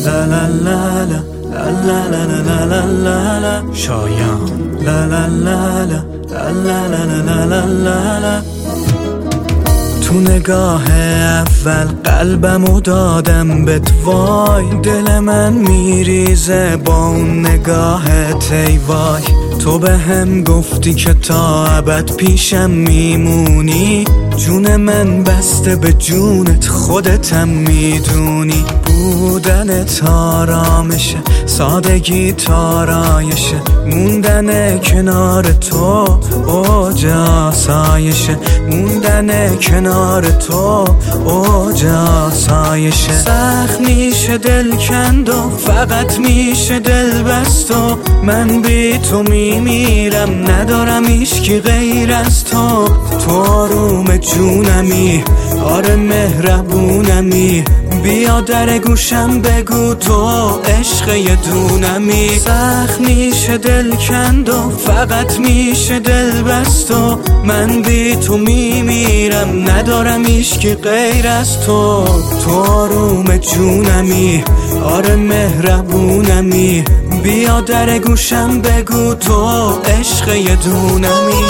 لا لا لا لا لا لا لا لا لا لا شایان لا لا لا لا لا لا لا لا لا لا. تو نگاه اول قلبمو دادم بهت، وای دل من میریزه با اون نگاهت ای وای. تو به هم گفتی که تا ابد پیشم میمونی، جون من بسته به جونت خودتم میدونی. بودنت آرامشه، سادگی تارایشه، موندن کنار تو اوج آسایشه، موندن کنار تو اوج آسایشه. سخت میشه دل کند و فقط میشه دل بست و من بی تو میمیرم، ندارم هیچکی غیر از تو. تو آروم جونمی، آره مهربونمی، بیا در گوشم بگو تو عشق یه دونمی. سخت میشه دل کند و فقط میشه دل بست و من بی تو میمیرم، ندارم هیچکی غیر از تو. تو آروم جونمی، آره مهربونمی، بیا در گوشم بگو تو عشق یه دونمی.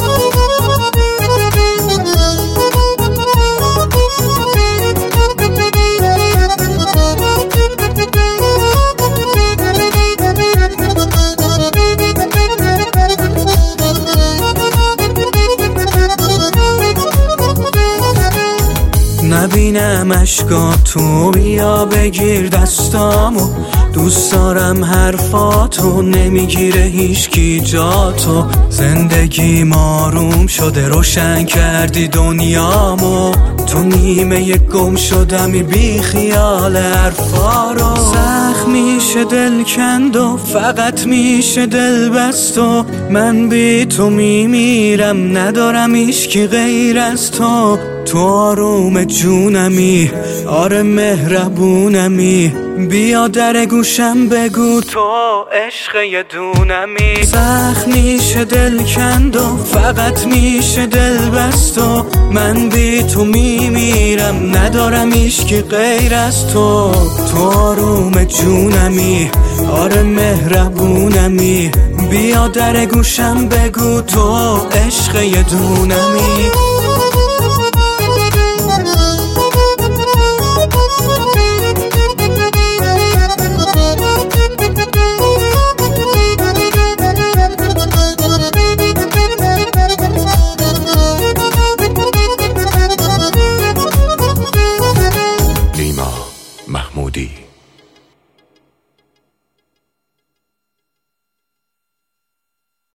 نبینم اشکاتو، بیا بگیر دستامو، دوست دارم حرفاتو، نمیگیره هیچکی جاتو. زندگی آروم شده، روشن کردی دنیامو، تو نیمه گم شدمی بی خیال حرفا رو. سخت میشه دل کند و فقط میشه دل بست و من بی تو میمیرم، ندارم هیچکی غیر از تو. تو آروم جونمی، آره مهربونمی، بیا در گوشم بگو تو عشق یه دونمی. سخت میشه دل کند و فقط میشه دل بست و من بی تو میمیرم، ندارم هیچکی غیر از تو. تو آروم جونمی، آره مهربونمی، بیا در گوشم بگو تو عشق یه دونمی. محمودی